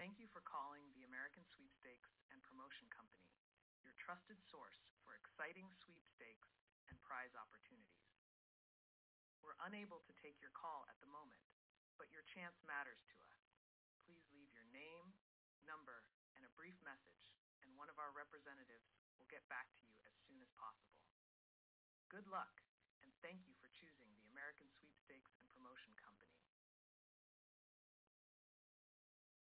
Thank you for calling the American Sweepstakes and Promotion Company, your trusted source for exciting sweepstakes and prize opportunities. We're unable to take your call at the moment, but your chance matters to us. Please leave your name, number, and a brief message, and one of our representatives will get back to you as soon as possible. Good luck, and thank you for choosing the American Sweepstakes and Promotion Company.